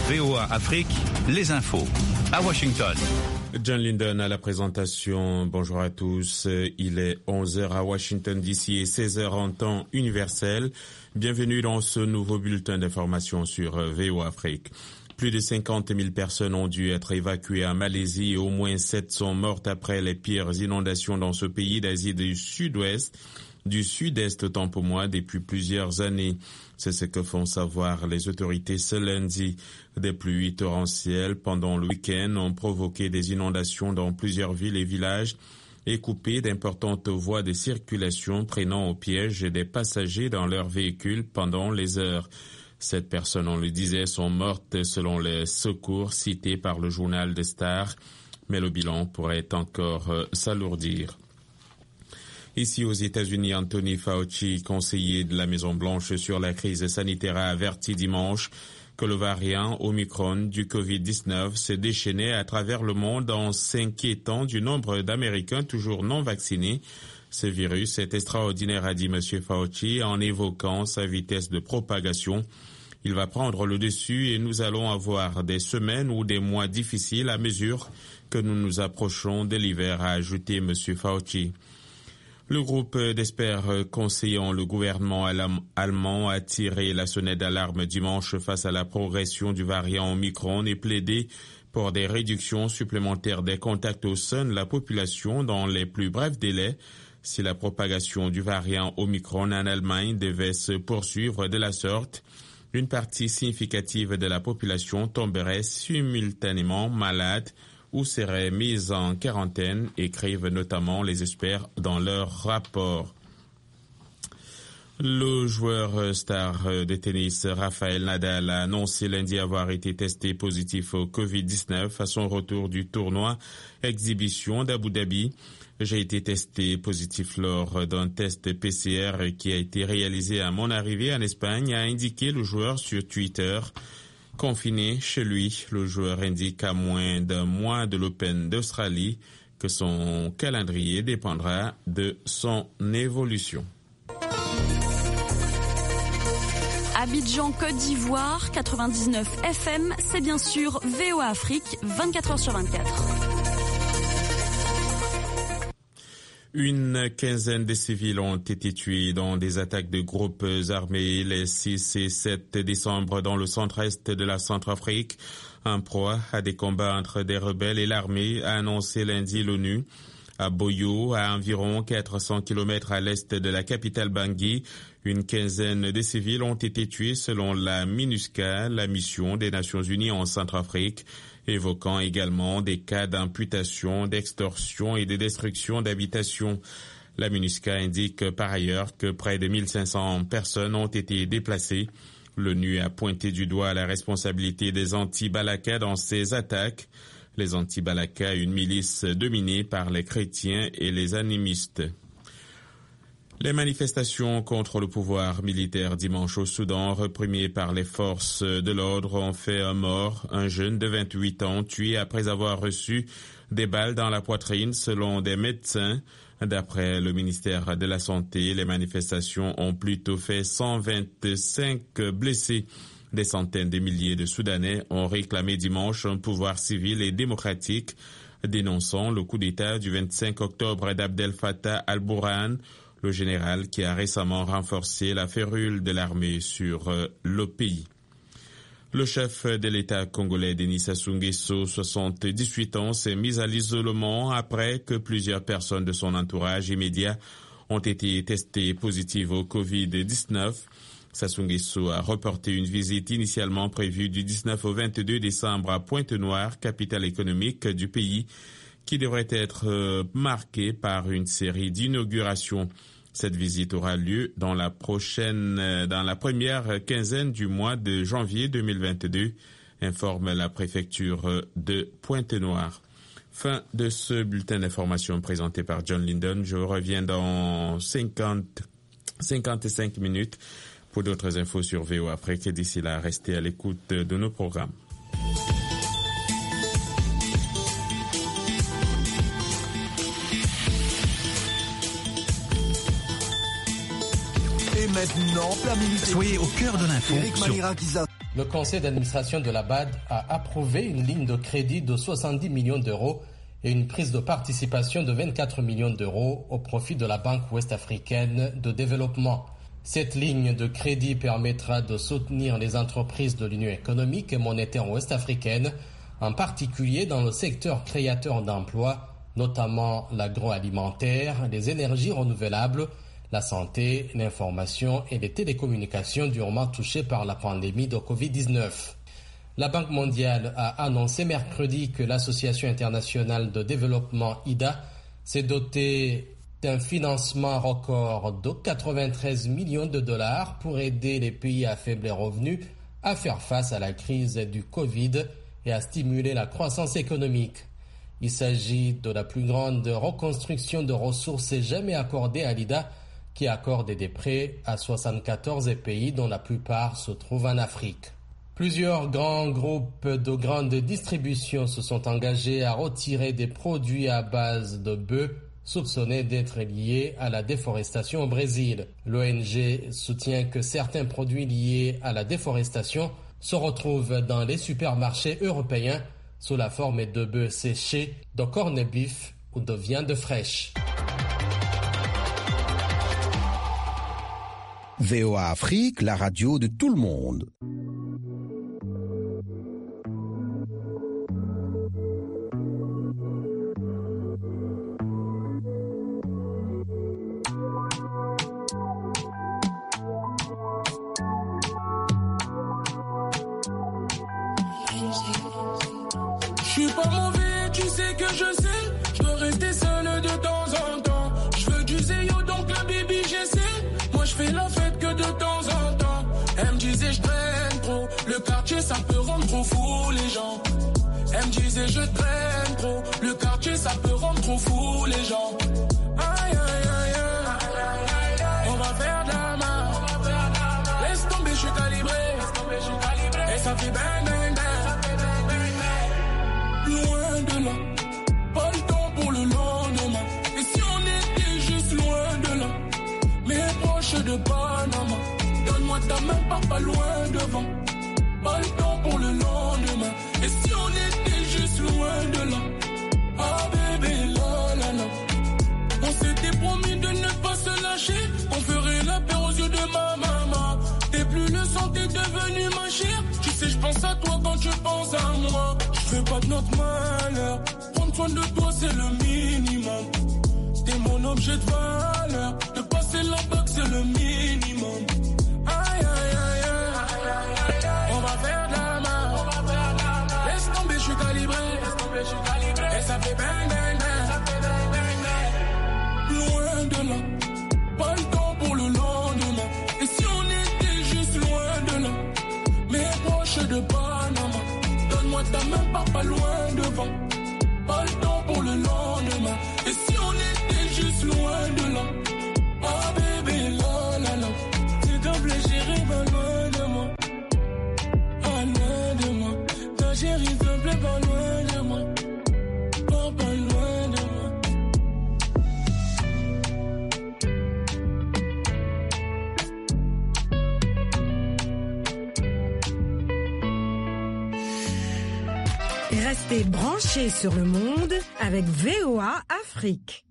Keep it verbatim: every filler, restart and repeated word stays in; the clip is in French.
V O A Afrique, les infos à Washington. John Linden à la présentation. Bonjour à tous. Il est onze heures à Washington D C et seize heures en temps universel. Bienvenue dans ce nouveau bulletin d'information sur V O A Afrique. Plus de cinquante mille personnes ont dû être évacuées en Malaisie et au moins sept sont mortes après les pires inondations dans ce pays d'Asie du Sud-Ouest, du Sud-Est autant pour moi, depuis plusieurs années. C'est ce que font savoir les autorités ce lundi. Des pluies torrentielles pendant le week-end ont provoqué des inondations dans plusieurs villes et villages et coupé d'importantes voies de circulation, prenant au piège des passagers dans leurs véhicules pendant les heures. Sept personnes, on le disait, sont mortes selon les secours cités par le journal The Star, mais le bilan pourrait encore euh, s'alourdir. Ici aux États-Unis, Anthony Fauci, conseiller de la Maison-Blanche sur la crise sanitaire, a averti dimanche que le variant Omicron du covid dix-neuf s'est déchaîné à travers le monde en s'inquiétant du nombre d'Américains toujours non vaccinés. Ce virus est extraordinaire, a dit M. Fauci, en évoquant sa vitesse de propagation. Il va prendre le dessus et nous allons avoir des semaines ou des mois difficiles à mesure que nous nous approchons de l'hiver, a ajouté M. Fauci. Le groupe d'experts conseillant le gouvernement allemand a tiré la sonnette d'alarme dimanche face à la progression du variant Omicron et plaidé pour des réductions supplémentaires des contacts au sein de la population dans les plus brefs délais. Si la propagation du variant Omicron en Allemagne devait se poursuivre de la sorte, une partie significative de la population tomberait simultanément malade ou serait mise en quarantaine, écrivent notamment les experts dans leur rapport. Le joueur star de tennis Rafael Nadal a annoncé lundi avoir été testé positif au covid dix-neuf à son retour du tournoi exhibition d'Abu Dhabi. J'ai été testé positif lors d'un test P C R qui a été réalisé à mon arrivée en Espagne, a indiqué le joueur sur Twitter. Confiné chez lui, le joueur indique à moins d'un mois de l'Open d'Australie que son calendrier dépendra de son évolution. Abidjan, Côte d'Ivoire, quatre-vingt-dix-neuf F M, c'est bien sûr V O A Afrique, vingt-quatre heures sur vingt-quatre. Une quinzaine de civils ont été tués dans des attaques de groupes armés les six et sept décembre dans le centre-est de la Centrafrique, en proie à des combats entre des rebelles et l'armée, a annoncé lundi l'ONU. À Boyo, à environ quatre cents kilomètres à l'est de la capitale Bangui, une quinzaine de civils ont été tués selon la MINUSCA, la mission des Nations Unies en Centrafrique, évoquant également des cas d'imputation, d'extorsion et de destruction d'habitations. La MINUSCA indique par ailleurs que près de mille cinq cents personnes ont été déplacées. L'ONU a pointé du doigt la responsabilité des anti-Balaka dans ces attaques. Les anti-Balaka, une milice dominée par les chrétiens et les animistes. Les manifestations contre le pouvoir militaire dimanche au Soudan, réprimées par les forces de l'ordre, ont fait un mort, un jeune de vingt-huit ans, tué après avoir reçu des balles dans la poitrine, selon des médecins. D'après le ministère de la Santé, les manifestations ont plutôt fait cent vingt-cinq blessés. Des centaines de milliers de Soudanais ont réclamé dimanche un pouvoir civil et démocratique, dénonçant le coup d'État du vingt-cinq octobre d'Abdel Fattah al-Burhan, le général qui a récemment renforcé la férule de l'armée sur le pays. Le chef de l'État congolais, Denis Sassou Nguesso, soixante-dix-huit ans, s'est mis à l'isolement après que plusieurs personnes de son entourage immédiat ont été testées positives au covid dix-neuf. Sassou Nguesso a reporté une visite initialement prévue du dix-neuf au vingt-deux décembre à Pointe-Noire, capitale économique du pays, qui devrait être euh, marquée par une série d'inaugurations. Cette visite aura lieu dans la prochaine, euh, dans la première quinzaine du mois de janvier deux mille vingt-deux, informe la préfecture de Pointe-Noire. Fin de ce bulletin d'information présenté par John Linden. Je reviens dans cinquante, cinquante-cinq minutes pour d'autres infos sur V O A Afrique. D'ici là, restez à l'écoute de nos programmes. Et maintenant, plein minute. Soyez au cœur de l'info. Eric sur... Manirakisa. Le conseil d'administration de la B A D a approuvé une ligne de crédit de soixante-dix millions d'euros et une prise de participation de vingt-quatre millions d'euros au profit de la Banque ouest-africaine de développement. Cette ligne de crédit permettra de soutenir les entreprises de l'Union économique et monétaire ouest-africaine, en particulier dans le secteur créateur d'emplois, notamment l'agroalimentaire, les énergies renouvelables, la santé, l'information et les télécommunications durement touchées par la pandémie de covid dix-neuf. La Banque mondiale a annoncé mercredi que l'Association internationale de développement I D A s'est dotée d'un financement record de quatre-vingt-treize millions de dollars pour aider les pays à faible revenu à faire face à la crise du Covid et à stimuler la croissance économique. Il s'agit de la plus grande reconstruction de ressources jamais accordée à l'I D A, qui accorde des prêts à soixante-quatorze pays dont la plupart se trouvent en Afrique. Plusieurs grands groupes de grande distribution se sont engagés à retirer des produits à base de bœufs soupçonnés d'être liés à la déforestation au Brésil. L'O N G soutient que certains produits liés à la déforestation se retrouvent dans les supermarchés européens sous la forme de bœufs séchés, de corned beef ou de viande fraîche. V O A Afrique, la radio de tout le monde. Je suis pas mauvais, tu sais que je sais. Je veux rester seul de temps en temps. Je veux du zéyo, donc la baby j'essaie. Moi je fais la fête que de temps en temps. Elle me disait je traîne trop. Le quartier ça peut rendre trop fou les gens. Elle me disait je traîne trop. Le quartier ça peut rendre trop fou les gens. Aïe aïe aïe aïe. On va faire de la main. Laisse tomber, je suis calibré. Et ça fait bang bang bang. Loin de là, pas le temps pour le lendemain. Et si on était juste loin de là, mais proche de Panama, donne-moi ta main, pars pas loin devant. Pas le temps pour le lendemain. Et si on était juste loin de là, ah bébé la la la. On s'était promis de ne pas se lâcher, on ferait la paix aux yeux de ma maman. T'es plus le sang, t'es devenu ma chère. Tu sais, je pense à toi quand tu penses à moi. Je veux pas de notre malheur. Prendre soin de toi, c'est le minimum. T'es mon objet de valeur. De passer la bague, c'est le minimum. Aïe, aïe, aïe, aïe. On va faire de la main. Laisse tomber, je suis calibré. Et ça fait bang, bang, bang. Loin de là, pas le temps pour le lendemain. Et si on était juste loin de là, mais proche de Panama, donne-moi ta main, pars pas loin devant. Pas le temps pour le lendemain. Et si on était juste loin de là, ah bébé la la la. S'il te plaît chérie, pas loin de moi. Pas loin de moi. Ta chérie, s'il te plaît, pas loin de moi. Pas, pas loin de moi. Restez branchés sur le monde avec V O A Afrique.